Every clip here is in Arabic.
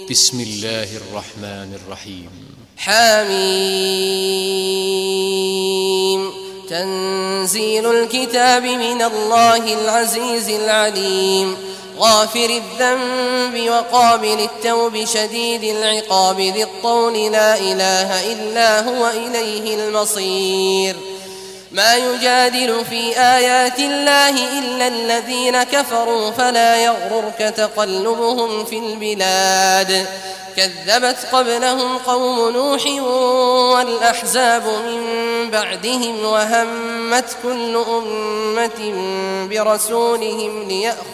بسم الله الرحمن الرحيم. حميم. تنزيل الكتاب من الله العزيز العليم، غافر الذنب وقابل التوب شديد العقاب ذي الطول لا إله إلا هو إليه المصير. ما يجادل في آيات الله إلا الذين كفروا فلا يغررك تقلبهم في البلاد. كذبت قبلهم قوم نوح والأحزاب من بعدهم وهمت كل أمة برسولهم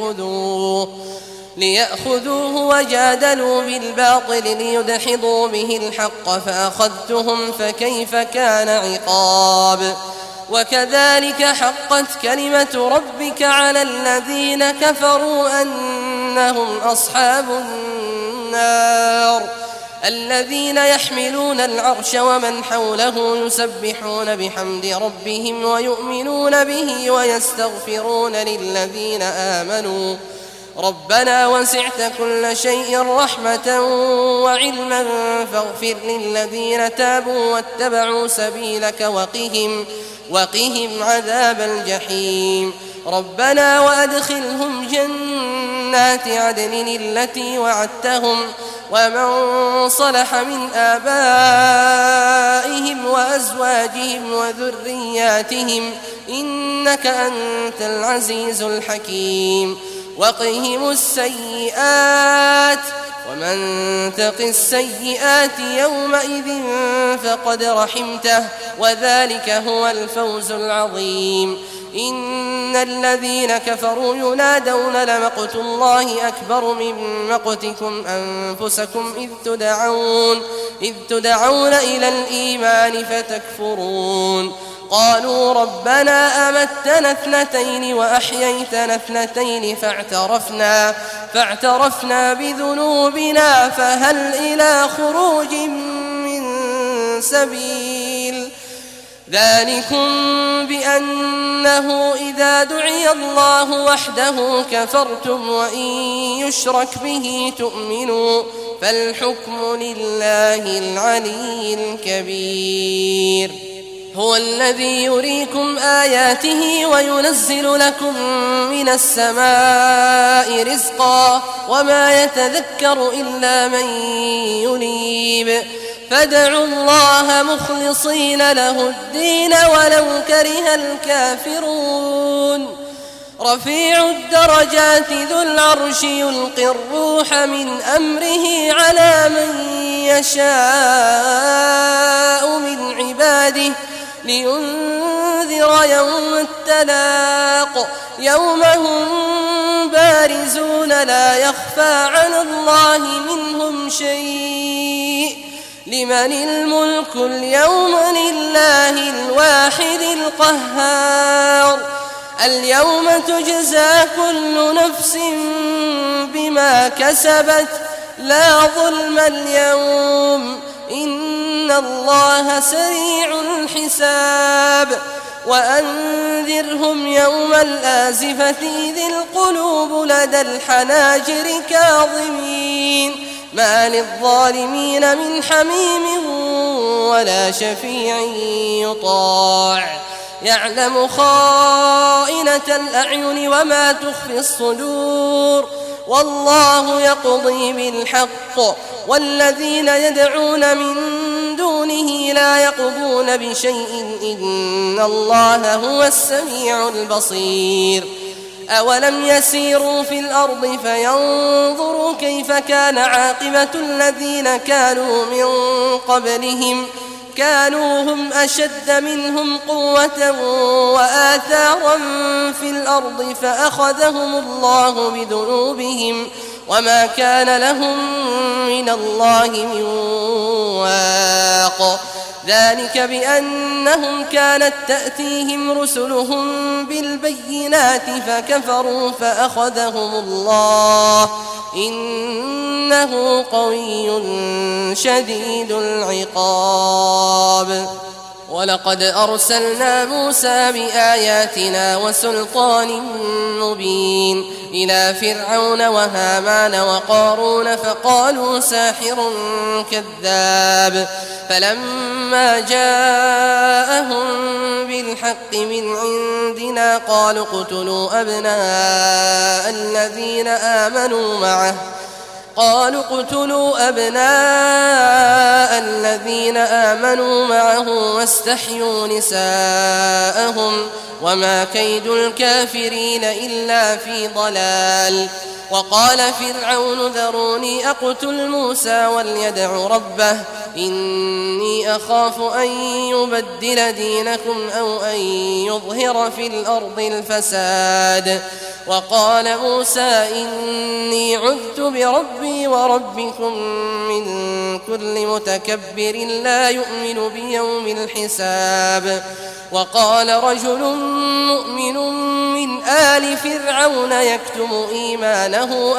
ليأخذوه وجادلوا بالباطل ليدحضوا به الحق فأخذتهم فكيف كان عقاب. وكذلك حقت كلمة ربك على الذين كفروا أنهم أصحاب النار. الذين يحملون العرش ومن حوله يسبحون بحمد ربهم ويؤمنون به ويستغفرون للذين آمنوا ربنا وسعت كل شيء رحمة وعلما فاغفر للذين تابوا واتبعوا سبيلك وقهم عذاب الجحيم. ربنا وأدخلهم جنات عدن التي وعدتهم ومن صلح من آبائهم وأزواجهم وذرياتهم إنك أنت العزيز الحكيم. وقهم السيئات ومن تق السيئات يومئذ فقد رحمته وذلك هو الفوز العظيم. إن الذين كفروا ينادون لمقت الله أكبر من مقتكم أنفسكم إذ تدعون إلى الإيمان فتكفرون. قالوا ربنا أمتنا اثنتين وأحييتنا اثنتين فاعترفنا بذنوبنا فهل إلى خروج من سبيل. ذلكم بأنه إذا دعي الله وحده كفرتم وإن يشرك به تؤمنوا فالحكم لله العلي الكبير. هو الذي يريكم آياته وينزل لكم من السماء رزقا وما يتذكر إلا من ينيب. فادعوا الله مخلصين له الدين ولو كره الكافرون. رفيع الدرجات ذو العرش يلقي الروح من أمره على من يشاء من عباده لينذر يوم التلاق يوم هم بارزون لا يخفى على الله منهم شيء. لمن الملك اليوم لله الواحد القهار. اليوم تجزى كل نفس بما كسبت لا ظلم اليوم إن الله سريع الحساب. وأنذرهم يوم الآزفة إذ القلوب لدى الحناجر كاظمين ما للظالمين من حميم ولا شفيع يطاع. يعلم خائنة الأعين وما تخفي الصدور والله يقضي بالحق والذين يدعون من دونه لا يقضون بشيء إن الله هو السميع البصير. أولم يسيروا في الأرض فينظروا كيف كان عاقبة الذين كانوا من قبلهم كانوا هم أشد منهم قوة وآثارا في الأرض فأخذهم الله بذنوبهم وما كان لهم من الله من واق. ذلك بأنهم كانت تأتيهم رسلهم بالبينات فكفروا فأخذهم الله إنه قوي شديد العقاب. ولقد أرسلنا موسى بآياتنا وسلطان مبين إلى فرعون وهامان وقارون فقالوا ساحر كذاب فلما جاءهم بالحق من عندنا قالوا اقتلوا أبناء الذين آمنوا معه واستحيوا نساءهم وما كيد الكافرين إلا في ضلال. وقال فرعون ذروني أقتل موسى وليدع ربه إني أخاف أن يبدل دينكم أو أن يظهر في الأرض الفساد. وقال موسى إني عذت بربي وربكم من كل متكبر لا يؤمن بيوم الحساب. وقال رجل مؤمن من آل فرعون يكتم إيمانه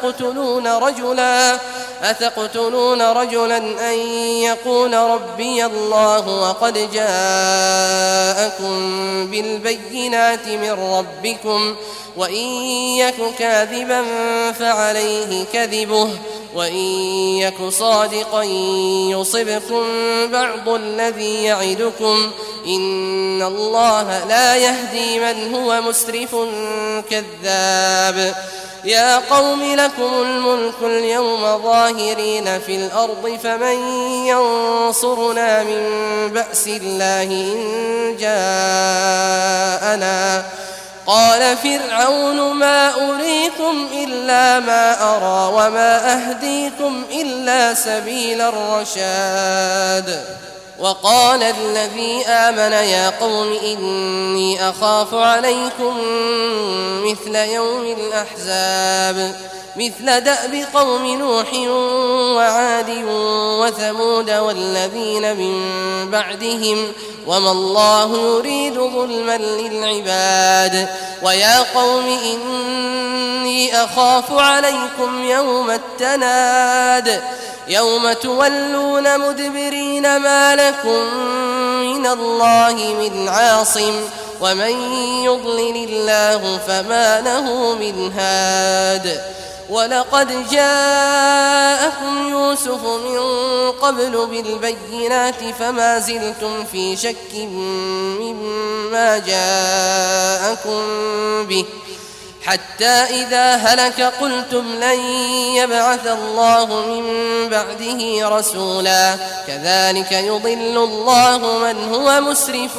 أتقتلون رجلا أن يقول ربي الله وقد جاءكم بالبينات من ربكم وإن يك كاذبا فعليه كذبه وإن يك صادقا يصبكم بعض الذي يعدكم إن الله لا يهدي من هو مسرف كذاب. يا قوم لكم الملك اليوم ظاهرين في الأرض فمن ينصرنا من بأس الله إن جاءنا. قال فرعون ما أريكم إلا ما أرى وما أهديكم إلا سبيل الرشاد. وقال الذي آمن يا قوم إني أخاف عليكم مثل يوم الأحزاب مثل دأب قوم نوح وعاد وثمود والذين من بعدهم وما الله يريد ظلما للعباد. ويا قوم إني أخاف عليكم يوم التناد يوم تولون مدبرين ما لكم من الله من عاصم ومن يضلل الله فما له من هاد. ولقد جاءكم يوسف من قبل بالبينات فما زلتم في شك مما جاءكم به حتى إذا هلك قلتم لن يبعث الله من بعده رسولا كذلك يضل الله من هو مسرف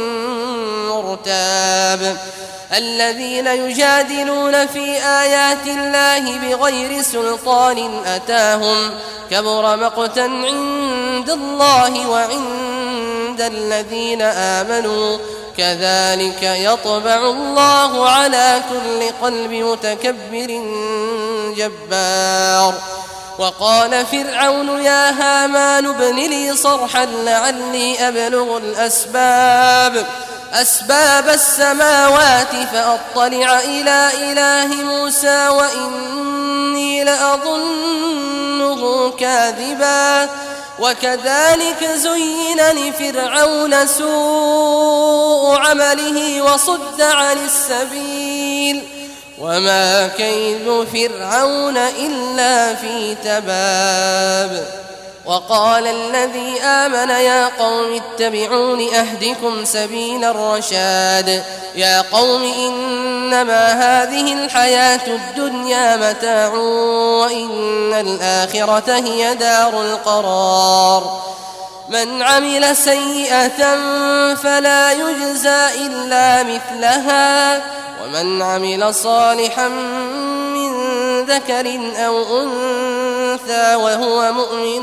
مرتاب. الذين يجادلون في آيات الله بغير سلطان أتاهم كبر مقتا عند الله وعند الذين آمنوا كذلك يطبع الله على كل قلب متكبر جبار. وقال فرعون يا هامان ابن لي صرحا لعلي أبلغ أسباب السماوات فأطلع إلى إله موسى وإني لأظنه كاذبا. وكذلك زين لفرعون سوء عمله وصد عن السبيل وما كيد فرعون إلا في تباب. وقال الذي آمن يا قوم اتبعون أهدكم سبيل الرشاد. يا قوم إنما هذه الحياة الدنيا متاع وإن الآخرة هي دار القرار. من عمل سيئة فلا يجزى إلا مثلها ومن عمل صالحا من ذكر أو أنثى وهو مؤمن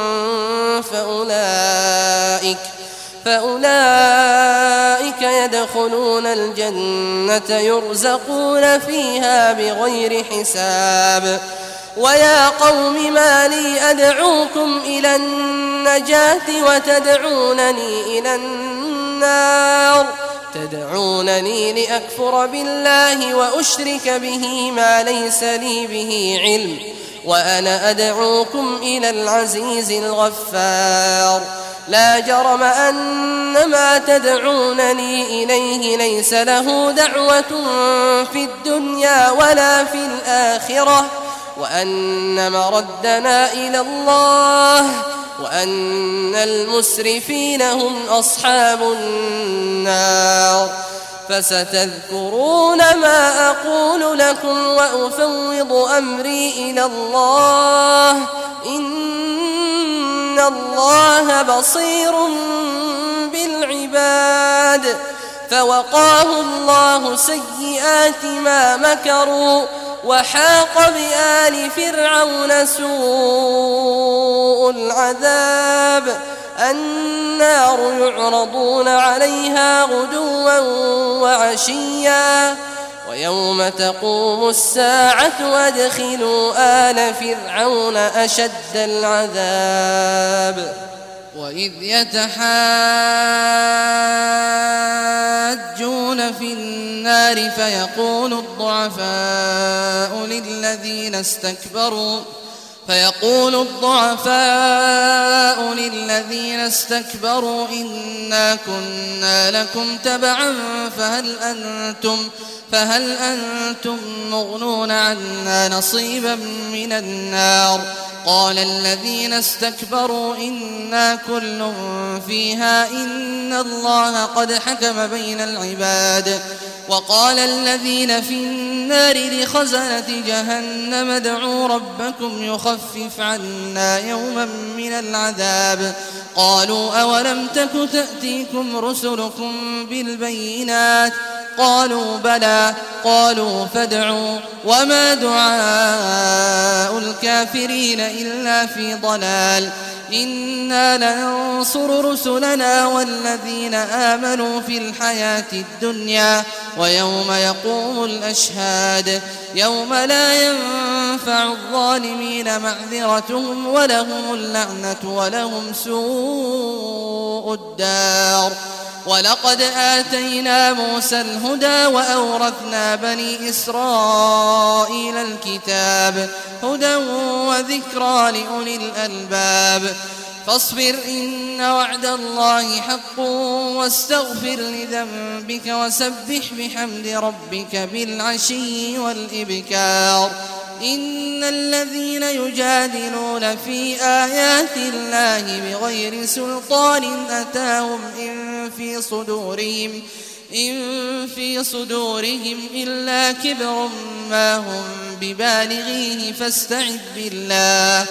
فأولئك يدخلون الجنة يرزقون فيها بغير حساب. ويا قوم ما لي أدعوكم إلى النجاة وتدعونني إلى النار تدعونني لأكفر بالله وأشرك به ما ليس لي به علم وأنا أدعوكم إلى العزيز الغفار. لا جرم أن ما تدعونني إليه ليس له دعوة في الدنيا ولا في الآخرة وأن مردنا إلى الله وأن المسرفين هم أصحاب النار. فستذكرون ما أقول لكم وأفوض أمري إلى الله إن الله بصير بالعباد. فوقاه الله سيئات ما مكروا وحاق بآل فرعون سوء العذاب. النار يعرضون عليها غدوا وعشيا ويوم تقوم الساعة وادخلوا آل فرعون أشد العذاب. وإذ يتحاجون في النار فيقول الضعفاء للذين استكبروا إنا كنا لكم تبعا فهل أنتم مغنون عنا نصيبا من النار. قال الذين استكبروا إنا كل فيها إن الله قد حكم بين العباد. وقال الذين في النار لخزنة جهنم ادعوا ربكم يخفف عنا يوما من العذاب. قالوا أولم تك تأتيكم رسلكم بالبينات قالوا بلى قالوا فادعوا وما دعاء الكافرين إلا في ضلال. إنا لننصر رسلنا والذين آمنوا في الحياة الدنيا ويوم يقوم الأشهاد يوم لا ينفع الظالمين معذرتهم ولهم اللعنة ولهم سوء الدار. ولقد آتينا موسى الهدى وأورثنا بني إسرائيل الكتاب هدى وذكرى لأولي الألباب. فاصبر إن وعد الله حق واستغفر لذنبك وسبح بحمد ربك بالعشي والإبكار. إن الذين يجادلون في آيات الله بغير سلطان أتاهم إن في صدورهم إلا كبر ما هم ببالغيه فاستعذ بالله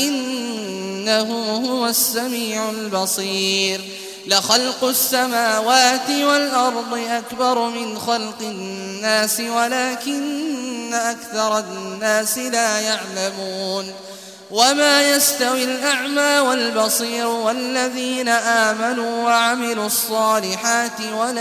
إنه هو السميع البصير. لخلق السماوات والأرض أكبر من خلق الناس ولكن أكثر الناس لا يعلمون. وما يستوي الأعمى والبصير والذين آمنوا وعملوا الصالحات ولا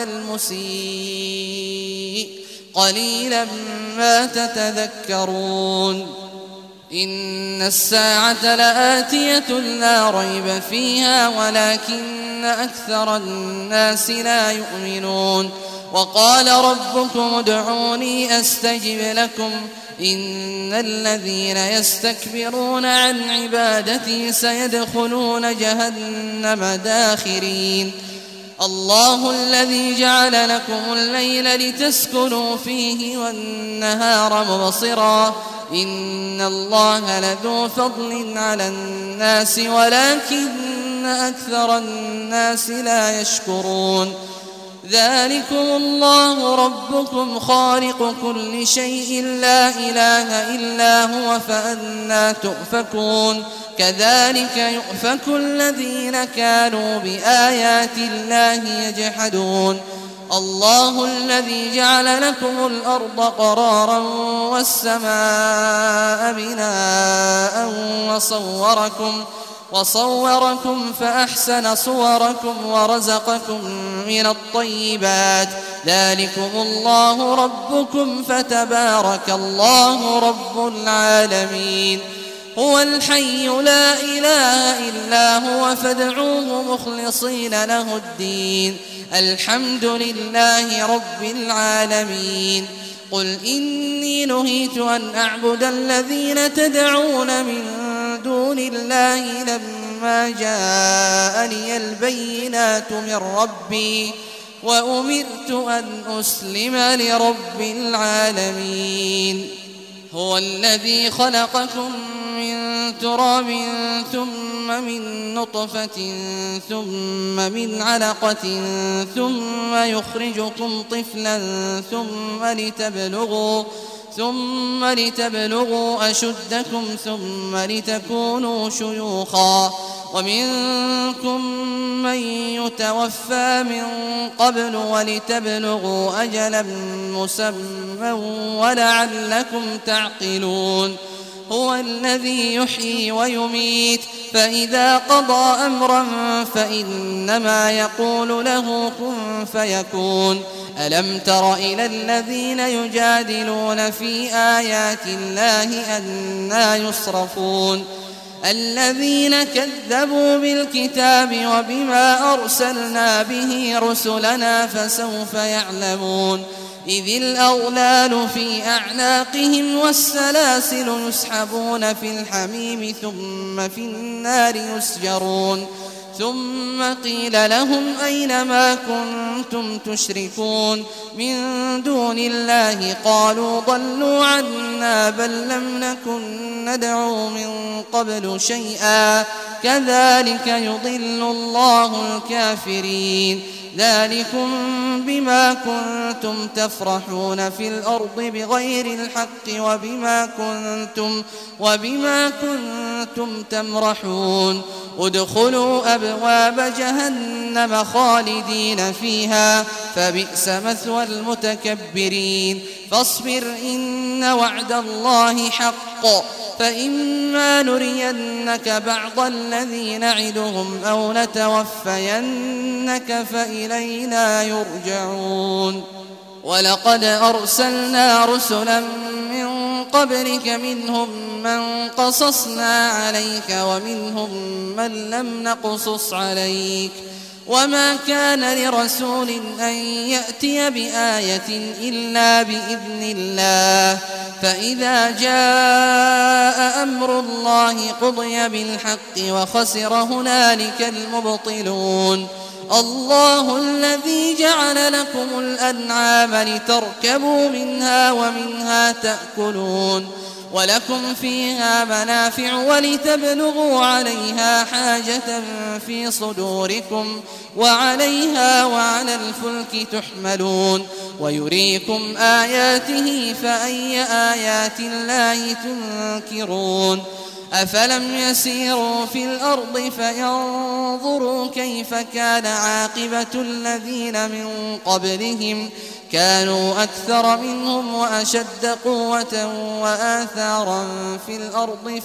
المسيء قليلا ما تتذكرون. إن الساعة لآتية لا ريب فيها ولكن أكثر الناس لا يؤمنون. وقال ربكم ادعوني أستجب لكم إن الذين يستكبرون عن عبادتي سيدخلون جهنم داخرين. الله الذي جعل لكم الليل لتسكنوا فيه والنهار مبصرا إن الله لذو فضل على الناس ولكن أكثر الناس لا يشكرون. ذلكم الله ربكم خالق كل شيء لا إله إلا هو فأنى تؤفكون. كذلك يؤفك الذين كانوا بآيات الله يجحدون. الله الذي جعل لكم الأرض قرارا والسماء بناء وصوركم فأحسن صوركم ورزقكم من الطيبات. ذلكم الله ربكم فتبارك الله رب العالمين. هو الحي لا إله إلا هو فادعوه مخلصين له الدين الحمد لله رب العالمين. قل إني نهيت أن أعبد الذين تدعون من دون الله لما جاءني البينات من ربي وأمرت أن أسلم لرب العالمين. هو الذي خلقكم من تراب ثم من نطفة ثم من علقة ثم يخرجكم طفلا ثم لتبلغوا أشدكم ثم لتكونوا شيوخا ومنكم من يتوفى من قبل ولتبلغوا أجلا مسمى ولعلكم تعقلون. هو الذي يحيي ويميت فإذا قضى أمرا فإنما يقول له كن فيكون. ألم تر إلى الذين يجادلون في آيات الله أنى يصرفون الذين كذبوا بالكتاب وبما أرسلنا به رسلنا فسوف يعلمون. إذ الأغلال في أعناقهم والسلاسل يسحبون في الحميم ثم في النار يسجرون. ثم قيل لهم أين ما كنتم تشركون من دون الله قالوا ضلوا عنا بل لم نكن ندعو من قبل شيئا كذلك يضل الله الكافرين. ذلكم بما كنتم تفرحون في الأرض بغير الحق وبما كنتم تمرحون. ادخلوا أبواب جهنم خالدين فيها فبئس مثوى المتكبرين. فاصبر إن وعد الله حق فإما نرينك بعض الذي نعدهم أو نتوفينك فإلينا يرجعون. ولقد أرسلنا رسلا من قبلك منهم من قصصنا عليك ومنهم من لم نقصص عليك وما كان لرسول أن يأتي بآية إلا بإذن الله. فإذا جاء أمر الله قضي بالحق وخسر هنالك المبطلون. الله الذي جعل لكم الأنعام لتركبوا منها ومنها تأكلون ولكم فيها منافع ولتبلغوا عليها حاجة في صدوركم وعليها وعلى الفلك تحملون ويريكم آياته فأي آيات الله تنكرون. أفلم يسيروا في الأرض فينظروا كيف كان عاقبة الذين من قبلهم كانوا أكثر منهم وأشد قوة وآثارا في الأرض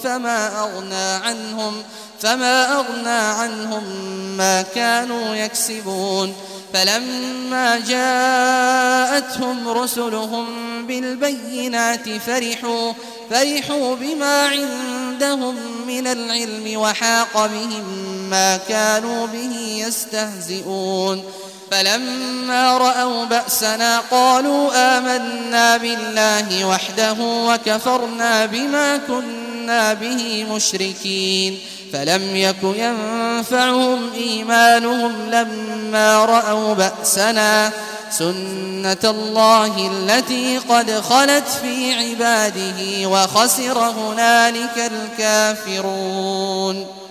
فما أغنى عنهم ما كانوا يكسبون. فلما جاءتهم رسلهم بالبينات فرحوا بما عندهم من العلم وحاق بهم ما كانوا به يستهزئون. فلما رأوا بأسنا قالوا آمنا بالله وحده وكفرنا بما كنا به مشركين. فلم يك ينفعهم إيمانهم لما رأوا بأسنا سنة الله التي قد خلت في عباده وخسر هنالك الكافرون.